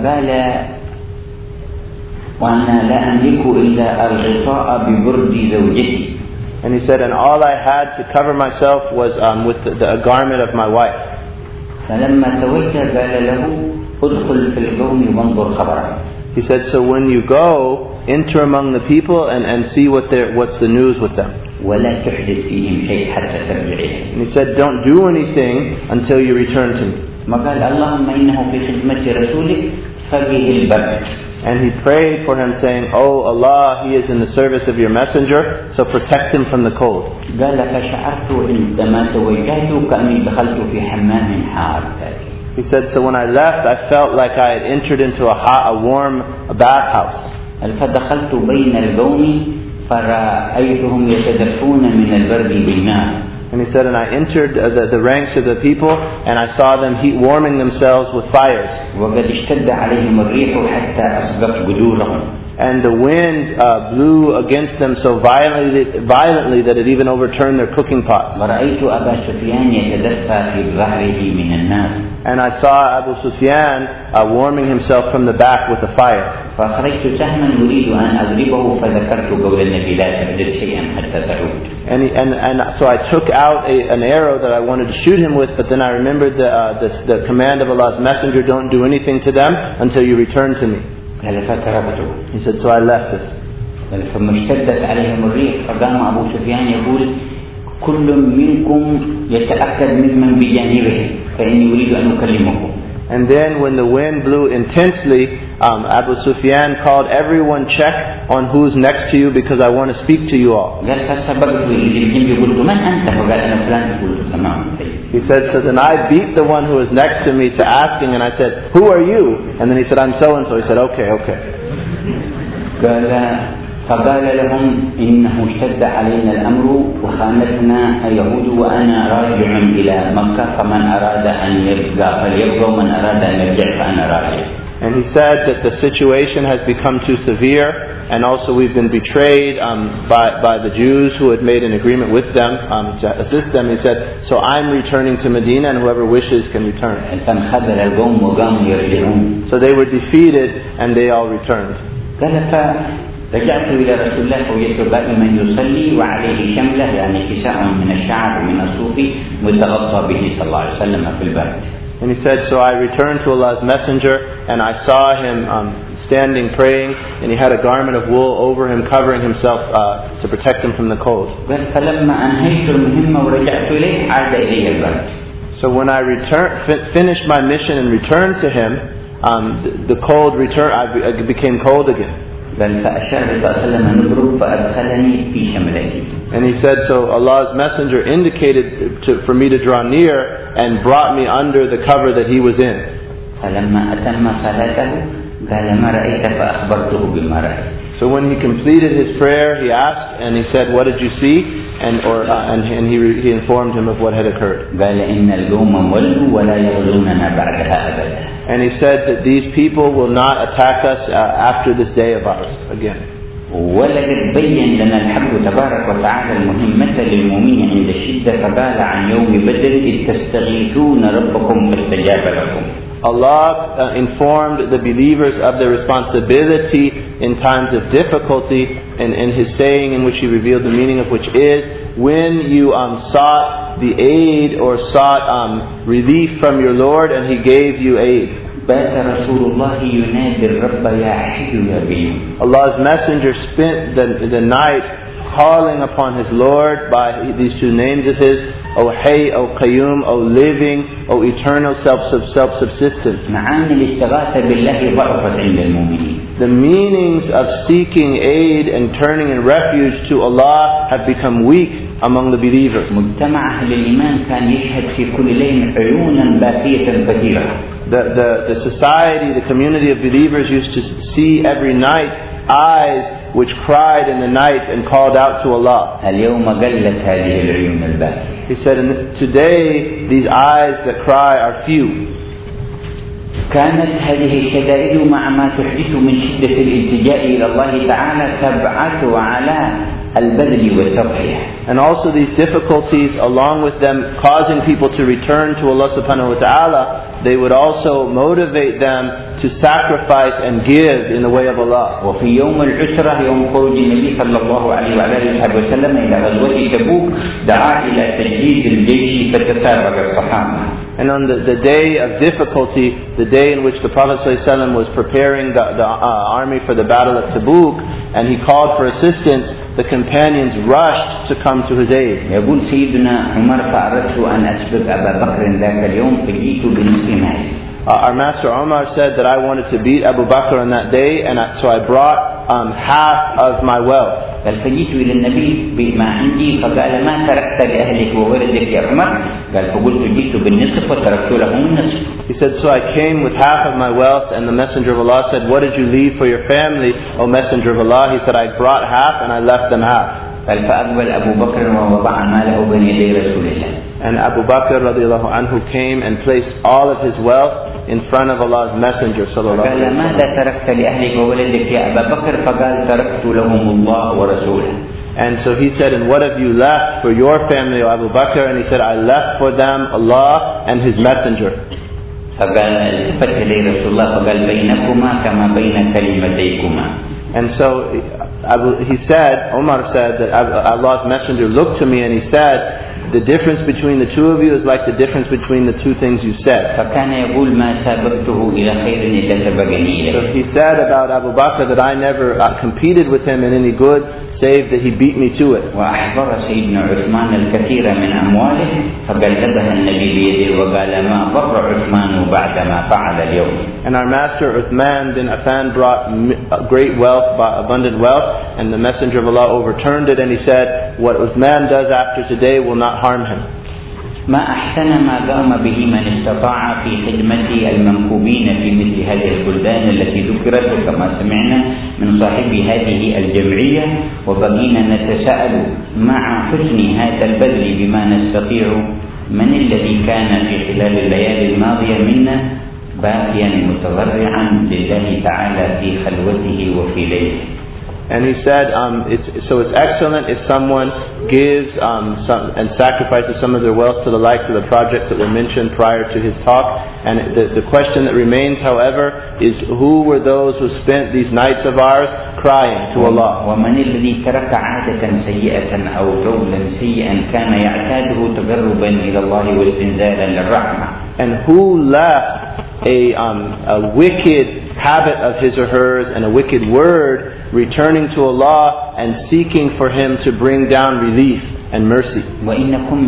وأنا لا أملك إلا الغطاء ببرد زوجتي. And he said, and all I had to cover myself was with the garment of my wife. فلما توجه قال له ادخل في القوم وانظر خبرهم. He said, so when you go, enter among the people and see what's the news with them. ولا تحدث فيهم شيء حتى ترجع إليه. And he said, don't do anything until you return to me. ما قال اللهم إنه في خدمة رسولك فقه البرد. And he prayed for him saying, oh Allah, he is in the service of your messenger, so protect him from the cold. قال فشعرت عندما توجهت كأني دخلت في حمام حار. He said, so when I left, I felt like I had entered into a warm bathhouse. فدخلت بين القوم فرأيتهم يتدفون من البرد بالنار. And he said, and I entered the ranks of the people, and I saw them warming themselves with fires. وقد اشتد عليهم الريح حتى أسقط جذورهم. And the wind blew against them so violently that it even overturned their cooking pots. ورأيت أبا سفيان يتدفى في ظهره من النار. And I saw Abu Sufyan warming himself from the back with a fire. فأخرجت سهما أريد أن أضربه فذكرت قول النبي لا تحدث شيئا حتى تعود. And so I took out an arrow that I wanted to shoot him with, but then I remembered the command of Allah's Messenger, don't do anything to them until you return to me. He said, so I left it. ثم اشتدت عليهم الريح فقام أبو سفيان يقول كل منكم يتأكد ممن بجانبه فإني أريد أن أكلمكم. And then when the wind blew intensely, Abu Sufyan called everyone, check on who's next to you because I want to speak to you all. He said, so then I beat the one who was next to me to asking, and I said, who are you? And then he said, I'm so and so. He said, okay. فقال لهم إنه اشتد علينا الأمر وخانتنا يهود وأنا راجع إلى مكة فمن أراد أن يبقى فليبقى ومن أراد أن يرجع فأنا راجع. And he said that the situation has become too severe, and also we've been betrayed by the Jews who had made an agreement with them to assist them. He said, so I'm returning to Medina, and whoever wishes can return. So they were defeated and they all returned. رجعت إلى رسول الله فوجدت قائما يصلي وعليه شملة يعني كساء من الشعر من الصوف متغطى به صلى الله عليه وسلم في البرد. And he said, so I returned to Allah's Messenger and I saw him standing praying, and he had a garment of wool over him covering himself to protect him from the cold. فلما أنهيت المهمة ورجعت إليه عاد إلي البرد. So when I finished my mission and returned to him, the cold returned. I became cold again. And he said, so Allah's Messenger indicated for me to draw near and brought me under the cover that he was in. So when he completed his prayer, he asked and he said, what did you see? and he informed him of what had occurred. قال إن القوم ولوا ولا يغزوننا بعدها أبدا. And he said that these people will not attack us after this day of ours again. ولقد بين لنا الحق تبارك وتعالى المهمة للمؤمنين عند الشدة فقال عن يوم بدر إذ تستغيثون ربكم فاستجاب لكم. Allah informed the believers of their responsibility in times of difficulty, and in His saying, in which He revealed the meaning of which is, when you sought the aid or sought relief from your Lord, and He gave you aid. بات رسول الله ينادي الرب يا حي يا قيوم. Allah's messenger spent the night calling upon his Lord by these two names of His, O Hayy, O Qayyum, O living, O eternal self-subsistence. معاني الاستغاثة بالله ضعفت عند المؤمنين. The meanings of seeking aid and turning in refuge to Allah have become weak among the believers. مجتمع أهل الإيمان كان يشهد في كل ليل عيونا باكية كثيرة. The society, the community of believers used to see every night eyes which cried in the night and called out to Allah. اليوم قلت هذه العيون الباكية. He said, today these eyes that cry are few. كانت هذه الشدائد مع ما تحدث من شدة الالتجاء إلى الله تعالى تبعث على البذل والتضحية. And also these difficulties, along with them causing people to return to Allah subhanahu wa ta'ala, they would also motivate them to sacrifice and give in the way of Allah. وفي يوم العسرة يوم خروج النبي صلى الله عليه وآله وسلم إلى غزوة تبوك دعا إلى تجهيز الجيش فتسابق الصحابة. And on the day of difficulty, the day in which the Prophet ﷺ was preparing the army for the battle of Tabuk, and he called for assistance, the companions rushed to come to his aid. يقول سيدنا عمر فأردت أن أسبق أبا بكر ذاك اليوم فجئت بنصف مالي. Our master Omar said that I wanted to beat Abu Bakr on that day, and so I brought half of my wealth. قال فجئت إلى النبي بما عندي فقال ما تركت لأهلك وولدك يا عمر؟ قال فقلت جئت بالنصف وتركت لهم النصف. He said, so I came with half of my wealth, and the Messenger of Allah said, what did you leave for your family, O Messenger of Allah? He said, I brought half and I left them half. قال فأقبل أبو بكر ووضع ماله بين يدي رسول الله. And Abu Bakr radiallahu anhu came and placed all of his wealth in front of Allah's Messenger sallallahu alaihi wasallam. قال ماذا تركت لأهلك وولدك يا أبا بكر؟ فقال تركت لهم الله ورسوله. And so he said, and what have you left for your family, O Abu Bakr? And he said, I left for them Allah and His Messenger. فقال التفت إليه رسول الله فقال بينكما كما بين كلمتيكما. And so he said, Omar said that Allah's Messenger looked to me and he said, the difference between the two of you is like the difference between the two things you said. فكان يقول ما سابقته إلى خير إلا سبقني إليه. So he said about Abu Bakr that I never competed with him in any good, save that he beat me to it. وأحضر سيدنا عثمان الكثير من أمواله فقلبها النبي بيده وقال ما ضر عثمان بعد ما فعل اليوم. And our master Uthman bin Affan brought great wealth, abundant wealth, and the Messenger of Allah overturned it, and he said, what Uthman does after today will not harm him. ما أحسن ما قام به من استطاع في خدمة المنكوبين في مثل هذه البلدان التي ذكرت كما سمعنا من صاحب هذه الجمعية، وبقينا نتساءل مع حسن هذا البذل بما نستطيع من الذي كان في خلال الليالي الماضية منا باقيا متضرعا لله تعالى في خلوته وفي ليله. And he said, it's excellent if someone gives and sacrifices some of their wealth to the likes of the projects that were mentioned prior to his talk. And the question that remains, however, is who were those who spent these nights of ours crying to Allah? ومن الذي ترك عادة سيئة أو قولا سيئا كان يعتاده تقربا إلى الله واستنزالا للرحمة. And who left a wicked habit of his or hers and a wicked word, returning to Allah and seeking for Him to bring down relief and mercy. وإنكم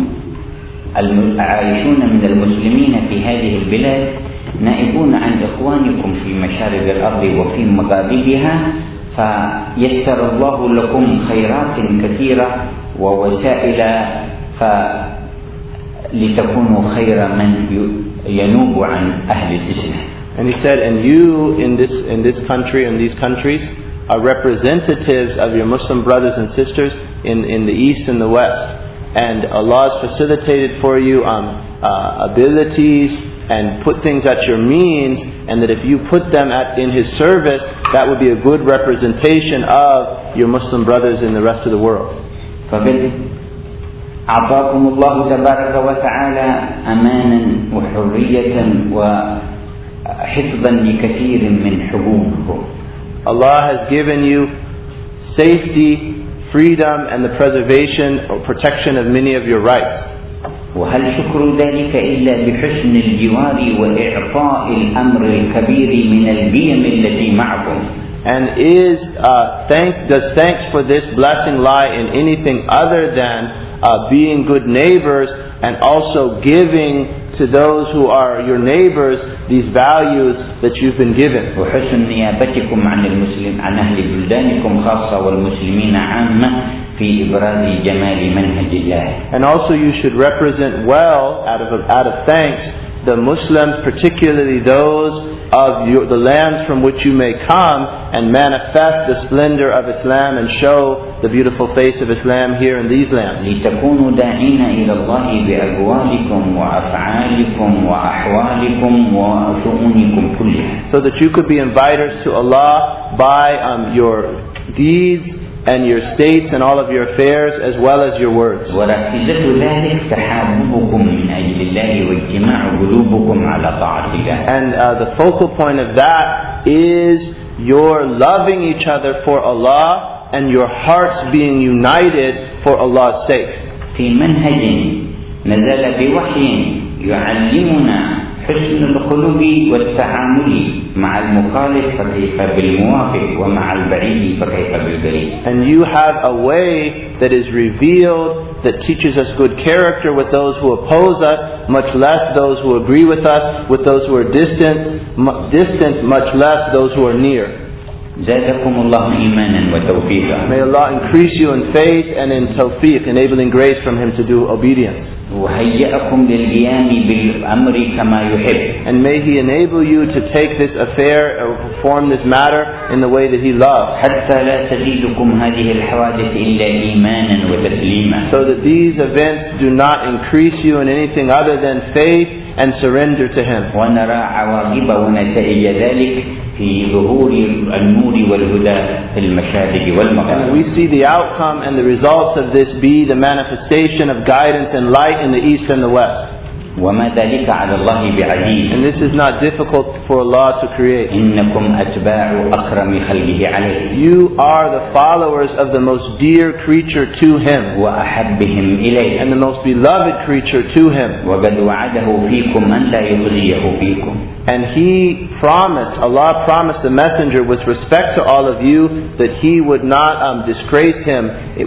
العايشون من المسلمين في هذه البلاد نائبون عن إخوانكم في مشارق الأرض وفي مغاربها، فيسر الله لكم خيرات كثيرة ووسائل لتكونوا خير من ينوب عن أهل الإسلام. And he said, and you in this country and these countries, are representatives of your Muslim brothers and sisters in the East and the West. And Allah has facilitated for you abilities and put things at your means, and that if you put them in His service, that would be a good representation of your Muslim brothers in the rest of the world. أعطاكم الله تبارك وتعالى أمانا وحرية وحفظا لكثير من حقوقكم. Allah has given you safety, freedom, and the preservation or protection of many of your rights. وهل شكر ذلك إلا بحسن الجوار وإعطاء الأمر الكبير من القيم التي معكم. And does thanks for this blessing lie in anything other than being good neighbors and also giving to those who are your neighbors these values that you've been given? وحسن نيابتكم عن أهل بلدانكم خاصة والمسلمين عامة في إبراز جمال منهج الله. And also you should represent well out of thanks the Muslims, particularly those of the lands from which you may come, and manifest the splendor of Islam and show the beautiful face of Islam here in these lands. لتكونوا داعين إلى الله بأقوالكم وأفعالكم وأحوالكم وشؤونكم كلها. So that you could be inviters to Allah by your deeds and your states and all of your affairs as well as your words. وركيزة ذلك تحاببكم من أجل الله واجتماع قلوبكم على طاعة الله. And the focal point of that is your loving each other for Allah and your hearts being united for Allah's sake. في منهج نزل بوحي يعلمنا حسن الخلق والتعامل مع المخالف فكيف بالموافق ومع البعيد فكيف بالبعيد. And you have a way that is revealed that teaches us good character with those who oppose us, much less those who agree with us, with those who are distant, much less those who are near. زادكم الله إيمانا وتوفيقا. May Allah increase you in faith and in tawfiq, enabling grace from Him to do obedience. وهيئكم للقيام بالأمر كما يحب. And may He enable you to take this affair or perform this matter in the way that He loves. حتى لا تزيدكم هذه الحوادث إلا إيمانا وتسليما. So that these events do not increase you in anything other than faith and surrender to Him. ونرى عواقب ونتائج ذلك في ظهور النور والهدى في المشارق والمغارب. And we see the outcome and the results of this be the manifestation of guidance and light in the East and the West. وما ذلك على الله بعزيز. And this is not difficult for Allah to create. إنكم أتباع أكرم خلقه عليه. You are the followers of the most dear creature to Him. وأحبهم إليه. And the most beloved creature to Him. وقد وعده فيكم أن لا يخزيه فيكم. And Allah promised the messenger with respect to all of you that He would not disgrace him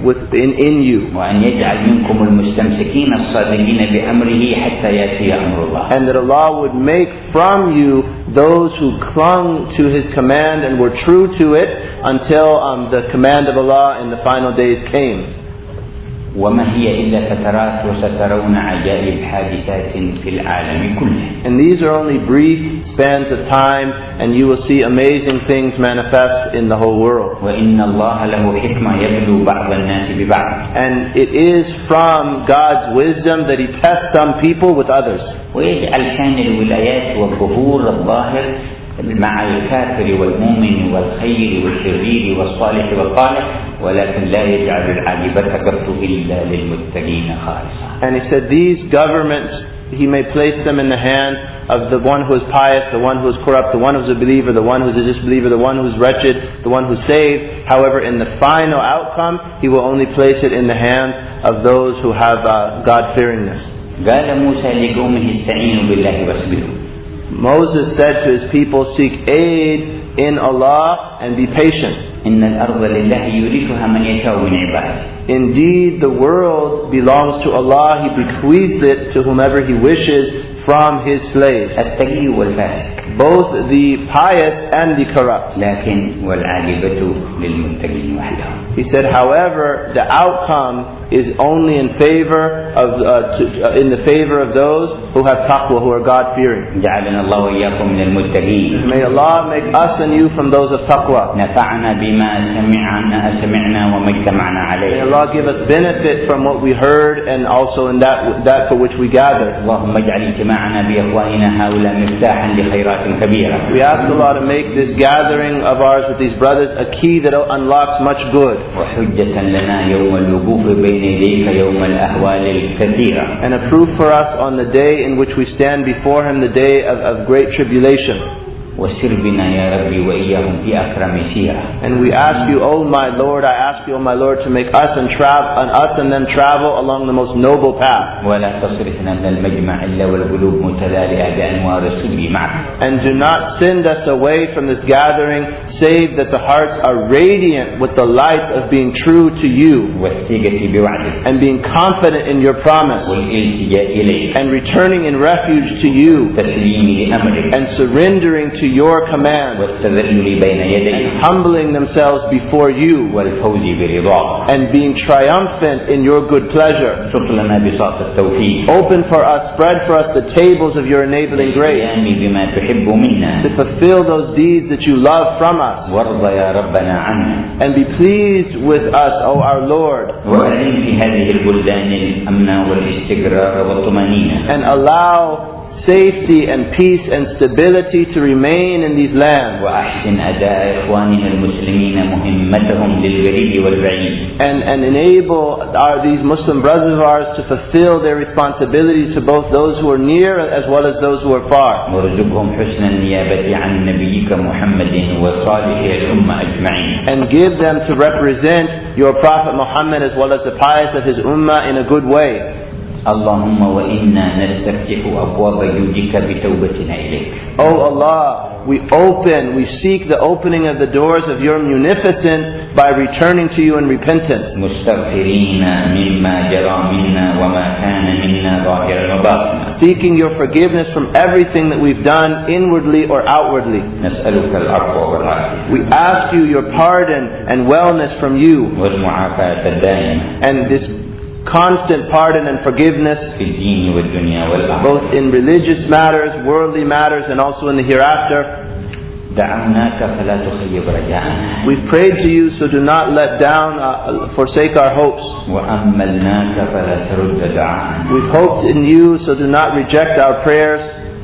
in you. وأن يجعل منكم المستمسكين الصادقين بأمره حتى يأتي أمر الله. And that Allah would make from you those who clung to His command and were true to it until the command of Allah in the final days came. وما هي إلا فترات وسترون عجائب حادثات في العالم كله. And these are only brief spans of time, and you will see amazing things manifest in the whole world. وإن الله له حكمة يبلو بعض الناس ببعض. And it is from God's wisdom that He tests some people with others. ويجعل كان الولايات والظهور الظاهر مع الكافر والمؤمن والخير والشرير والصالح والطالح ولكن لا يجعل العاقبة قط إلا للمتقين خالصا. And He said these governments He may place them in the hand of the one who is pious, the one who is corrupt, the one who is a believer, the one who is a disbeliever, the one who is wretched, the one who is saved. However, in the final outcome He will only place it in the hands of those who have God-fearingness. قال موسى لقومه استعينوا بالله واصبروا. Moses said to his people, seek aid in Allah and be patient. إن الأرض لله يورثها من يشاء من عباده. Indeed, the world belongs to Allah. He bequeaths it to whomever He wishes from his slaves, التقي والفاسق. both the pious and the corrupt. لكن والعاقبة للمتقين وحدهم. He said, however, the outcome is only in the favor of those who have taqwa, who are God-fearing. جعلنا الله وإياكم من المتقين. May Allah make us and you from those of taqwa. نفعنا بما سمعنا وما اجتمعنا May عليه. Allah give us benefit from what we heard and also in that for which we gathered. اللهم اجعل اجتماعنا بإخواننا هؤلاء مفتاحا لخيرات كبيرة. We ask Allah to make this gathering of ours with these brothers a key that unlocks much good. وحجة لنا يوم الوقوف بين يديك يوم الأهوال الكثيرة. And a proof for us on the day in which we stand before Him, the day of great tribulation. وسر بنا يا ربي وإياهم في أكرم سيرة. And we ask you, oh my Lord, I ask you, oh my Lord, to make us and them travel along the most noble path. ولا تصرفنا من المجمع إلا والقلوب متلالئة بأنوار السر معك. And do not send us away from this gathering, save that the hearts are radiant with the light of being true to you. والثقة بوعدك. And being confident in your promise. والالتجاء إليك. And returning in refuge to you. تسليم لأمرك. And surrendering to your command. والتذلل بين يديك. And humbling themselves before you. والفوز برضاك. And being triumphant in your good pleasure. اشق لنا بساط التوفيق. Open for us, spread for us the tables of your enabling grace. بما تحب منا. To fulfill those deeds that you love from us. وارض يا ربنا عنا. And be pleased with us, O our Lord. وأعين في هذه البلدان الأمن والاستقرار والطمأنينة. And allow safety and peace and stability to remain in these lands. وأحسن أداء إخواننا المسلمين مهمتهم للقريب والبعيد. And enable these Muslim brothers of ours to fulfill their responsibilities to both those who are near as well as those who are far. وارزقهم حسن النيابة عن نبيك محمد وصالح الأمة أجمعين. And give them to represent your Prophet Muhammad as well as the pious of his ummah in a good way. اللهم وإنا نستفتح أبواب جودك بتوبتنا إليك. Oh Allah, we seek the opening of the doors of your munificence by returning to you in repentance. مستغفرين مما جرى منا وما كان منا ظاهرا وباطنا. Seeking your forgiveness from everything that we've done inwardly or outwardly. نسألك العفو والعافية. We ask you your pardon and wellness from you. والمعافاة الدائمة. And this constant pardon and forgiveness, في الدين والدنيا والآخرة. both in religious matters, worldly matters, and also in the hereafter. دعوناك فلا تخيب رجاءنا. We've prayed to you, so do not let down, forsake our hopes. وأملناك فلا ترد دعاءنا. We've hoped in you, so do not reject our prayers.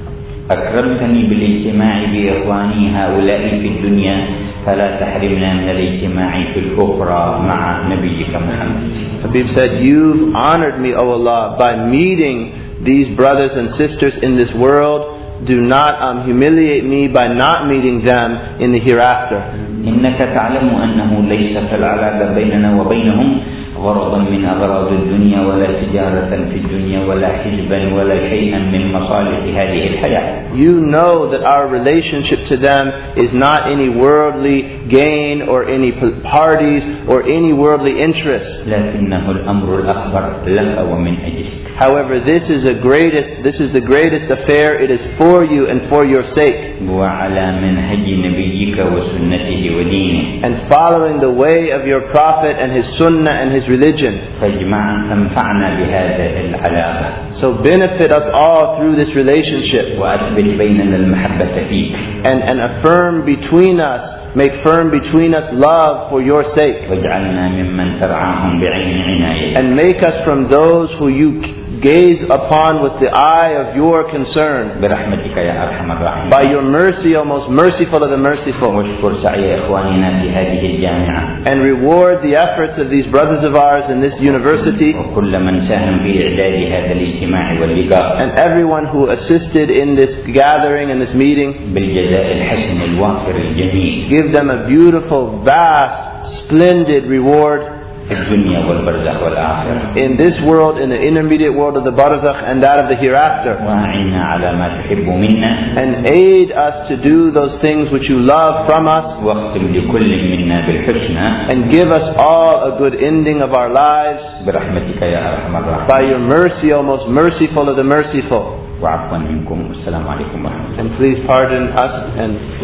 أكرمتني بالاجتماع بإخواني هؤلاء في الدنيا فلا تحرمنا من الاجتماع في الأخرى مع نبيك محمد. Habib said, you've honored me, O Allah, by meeting these brothers and sisters in this world. Do not humiliate me by not meeting them in the hereafter. إنك تعلم أنه ليس في العلاقة بيننا وبينهم غرضا من أغراض الدنيا ولا تجارة في الدنيا ولا حزبا ولا شيئا من مصالح هذه الحياة. You know that our relationship to them is not any worldly gain or any parties or any worldly interest. لكنه الأمر الأكبر لك ومن أجلك. However, this is the greatest affair. It is for you and for your sake. وعلى منهج نبيك وسنته ودينه. And following the way of your Prophet and his Sunnah and his religion. فانفعنا بهذه العلاقة. So benefit us all through this relationship. وأثبت بيننا المحبة فيك. And affirm between us, make firm between us love for your sake. واجعلنا ممن ترعاهم بعين عناية. And make us from those who you gaze upon with the eye of your concern. برحمتك يا أرحم الراحمين. By your mercy, O most merciful of the merciful. واشكر سعي إخواننا في هذه الجامعة. And reward the efforts of these brothers of ours in this university. وكل من ساهم في إعداد هذا الاجتماع واللقاء. And everyone who assisted in this gathering and this meeting. بالجزاء الحسن الوافر الجميل. Give them a beautiful, vast, splendid reward. الدنيا والبرزخ والآخرة. In this world, in the intermediate world of the barzakh and that of the hereafter. وأعنا على ما تحب منا. And aid us to do those things which you love from us. واختم لكل منا بالحسنى. And give us all a good ending of our lives. برحمتك يا أرحم الراحمين. By your mercy, O most merciful of the merciful. وعفوا منكم والسلام عليكم ورحمة الله. And please pardon us and